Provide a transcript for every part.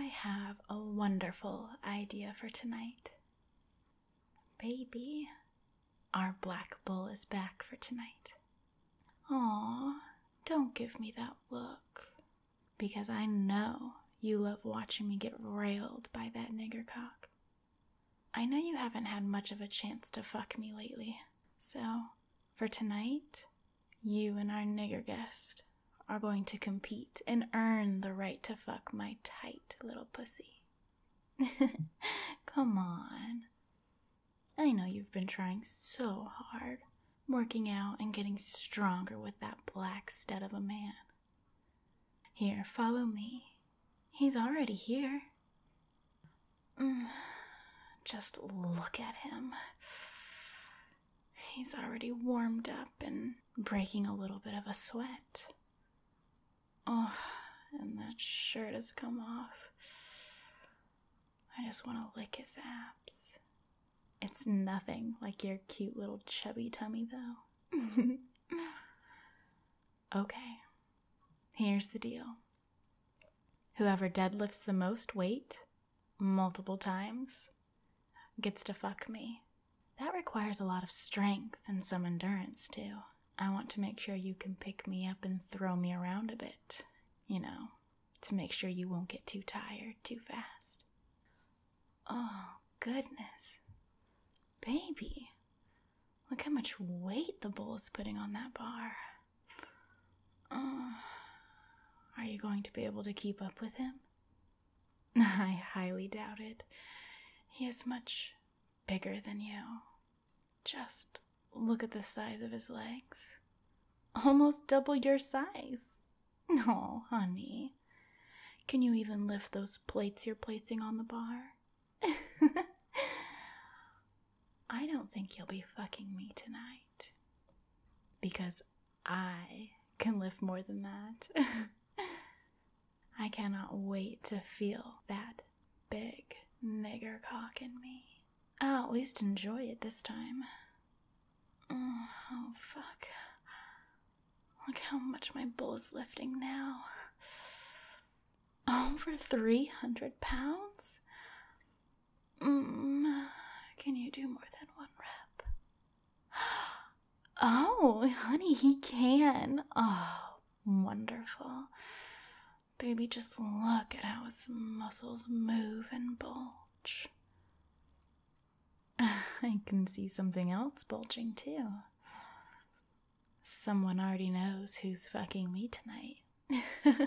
have a wonderful idea for tonight. Baby, our black bull is back for tonight. Aw, don't give me that look, because I know you love watching me get railed by that nigger cock. I know you haven't had much of a chance to fuck me lately, so for tonight, you and our nigger guest are going to compete and earn the right to fuck my tight little pussy. Come on. I know you've been trying so hard, working out and getting stronger with that black stud of a man. Here, follow me. He's already here. Just look at him. He's already warmed up and breaking a little bit of a sweat. Oh, and that shirt has come off. I just want to lick his abs. It's nothing like your cute little chubby tummy, though. Okay, here's the deal. Whoever deadlifts the most weight, multiple times, gets to fuck me. That requires a lot of strength and some endurance, too. I want to make sure you can pick me up and throw me around a bit, to make sure you won't get too tired too fast. Oh, goodness. Baby, look how much weight the bull is putting on that bar. Are you going to be able to keep up with him? I highly doubt it. He is much bigger than you. Just look at the size of his legs. Almost double your size. Oh, honey. Can you even lift those plates you're placing on the bar? I don't think you'll be fucking me tonight. Because I can lift more than that. I cannot wait to feel that big nigger cock in me. I'll at least enjoy it this time. Oh, fuck. Look how much my bull is lifting now. Over 300 pounds? Can you do more than one rep? Oh, honey, he can. Oh, wonderful. Baby, just look at how his muscles move and bulge. I can see something else bulging, too. Someone already knows who's fucking me tonight.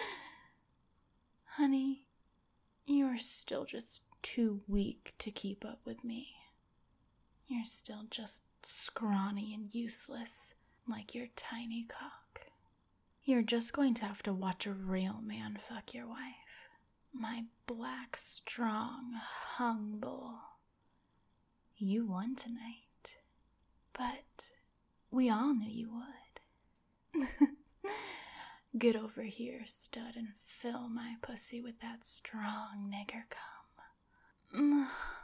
Honey, you're still just too weak to keep up with me. You're still just scrawny and useless, like your tiny cock. You're just going to have to watch a real man fuck your wife. My black, strong, hung bull. You won tonight, but we all knew you would. Get over here, stud, and fill my pussy with that strong nigger cum.